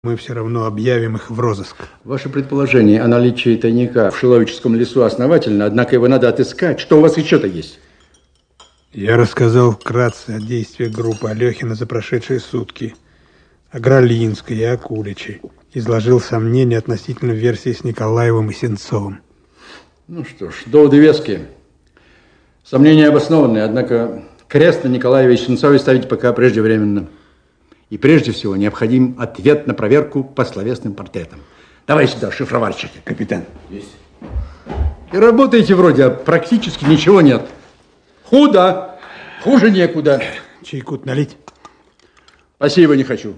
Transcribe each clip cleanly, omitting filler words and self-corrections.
Мы все равно объявим их в розыск. Ваше предположение о наличии тайника в Шиловическом лесу основательно, однако его надо отыскать. Что у вас еще-то есть? Я рассказал вкратце о действиях группы Алехина за прошедшие сутки, о Гралинской и о Куличе. Изложил сомнения относительно версии с Николаевым и Сенцовым. Ну что ж, доводы веские. Сомнения обоснованные, однако крест на Николаеве и Сенцове ставить пока преждевременно. И прежде всего необходим ответ на проверку по словесным портретам. Давай сюда, шифровальщик. Капитан. Есть. И работаете вроде, а практически ничего нет. Худо. Хуже некуда. Чайку налить? Спасибо, не хочу.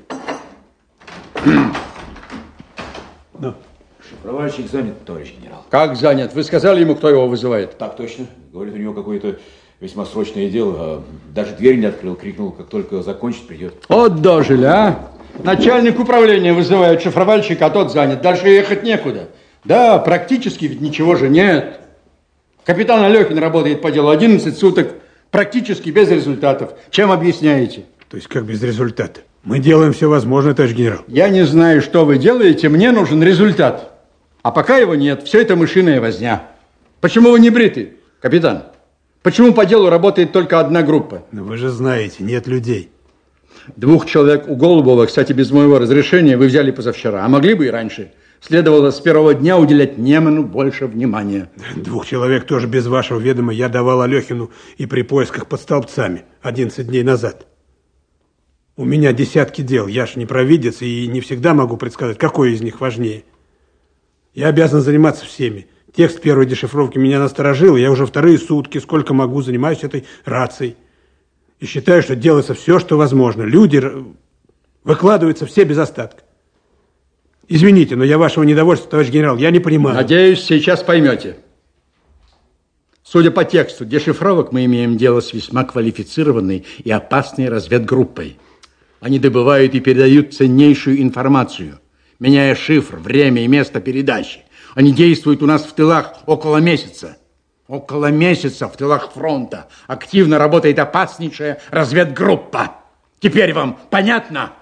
Ну. Шифровальщик занят, товарищ генерал. Как занят? Вы сказали ему, кто его вызывает? Так точно. Говорит, у него какое-то весьма срочное дело. А даже дверь не открыл, крикнул, как только закончит, придет. Вот дожили, а? Начальник управления вызывает шифровальщика, а тот занят. Дальше ехать некуда. Да, практически ведь ничего же нет. Капитан Алехин работает по делу 11 суток, практически без результатов. Чем объясняете? То есть как без результата? Мы делаем все возможное, товарищ генерал. Я не знаю, что вы делаете, мне нужен результат. А пока его нет, все это мышиная возня. Почему вы не бриты, капитан? Почему по делу работает только одна группа? Но вы же знаете, нет людей. 2 человек у Голубова, кстати, без моего разрешения, вы взяли позавчера. А могли бы и раньше. Следовало с первого дня уделять Неману больше внимания. 2 человек тоже без вашего ведома я давал Алехину и при поисках под столбцами 11 дней назад. У меня десятки дел, я ж не провидец и не всегда могу предсказать, какой из них важнее. Я обязан заниматься всеми. Текст первой дешифровки меня насторожил, и я уже 2 сутки, сколько могу, занимаюсь этой рацией. И считаю, что делается все, что возможно. Люди выкладываются все без остатка. Извините, но я вашего недовольства, товарищ генерал, я не понимаю. Надеюсь, сейчас поймете. Судя по тексту дешифровок, мы имеем дело с весьма квалифицированной и опасной разведгруппой. Они добывают и передают ценнейшую информацию, меняя шифр, время и место передачи. Они действуют у нас в тылах около месяца. Около месяца в тылах фронта активно работает опаснейшая разведгруппа. Теперь вам понятно?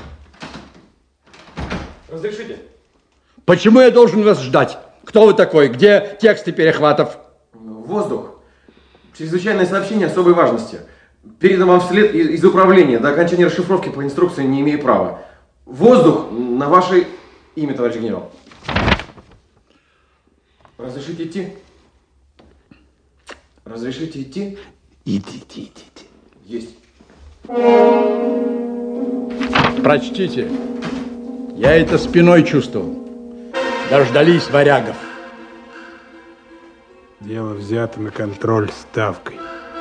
Разрешите? Почему я должен вас ждать? Кто вы такой? Где тексты перехватов? Воздух. Чрезвычайное сообщение особой важности. Передам вам вслед из управления. До окончания расшифровки по инструкции не имею права. Воздух на ваше имя, товарищ генерал. Разрешите идти? Разрешите идти? Идите. Есть. Прочтите. Я это спиной чувствовал. Дождались варягов. Дело взято на контроль ставкой.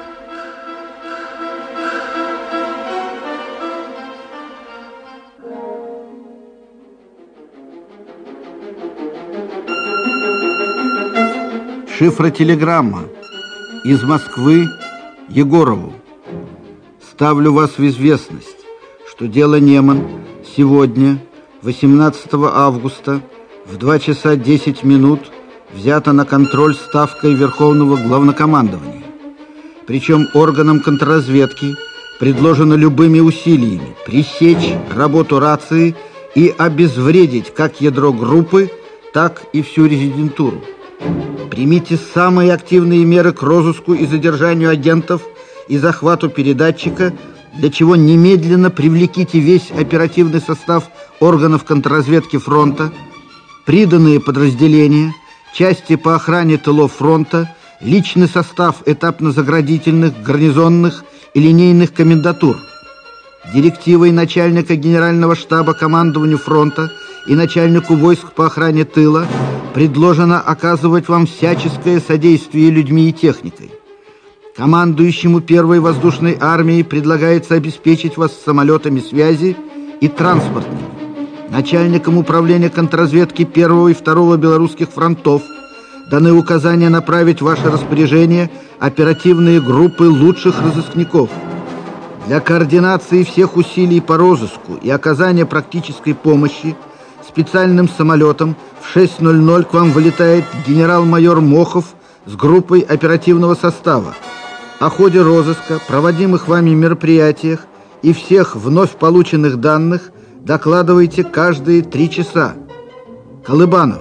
Шифротелеграмма. Из Москвы Егорову. Ставлю вас в известность, что дело Неман сегодня, 18 августа, в 2 часа 10 минут взято на контроль ставкой Верховного Главнокомандования. Причем органам контрразведки предложено любыми усилиями пресечь работу рации и обезвредить как ядро группы, так и всю резидентуру. Примите самые активные меры к розыску и задержанию агентов и захвату передатчика, для чего немедленно привлеките весь оперативный состав органов контрразведки фронта, приданные подразделения, части по охране тылов фронта, личный состав этапно-заградительных, гарнизонных и линейных комендатур. Директивой начальника Генерального штаба командованию фронта и начальнику войск по охране тыла предложено оказывать вам всяческое содействие людьми и техникой. Командующему первой воздушной армией предлагается обеспечить вас самолетами связи и транспортными. Начальникам управления контрразведки 1 и 2 белорусских фронтов даны указания направить в ваше распоряжение оперативные группы лучших разыскников. Для координации всех усилий по розыску и оказания практической помощи специальным самолетом в 6:00 к вам вылетает генерал-майор Мохов с группой оперативного состава. О ходе розыска, проводимых вами мероприятиях и всех вновь полученных данных Докладывайте каждые 3 часа. Колыбанов.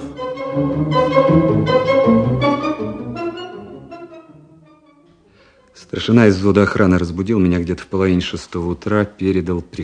Старшина из взвода охраны разбудил меня где-то в половине 6 утра, передал приказ.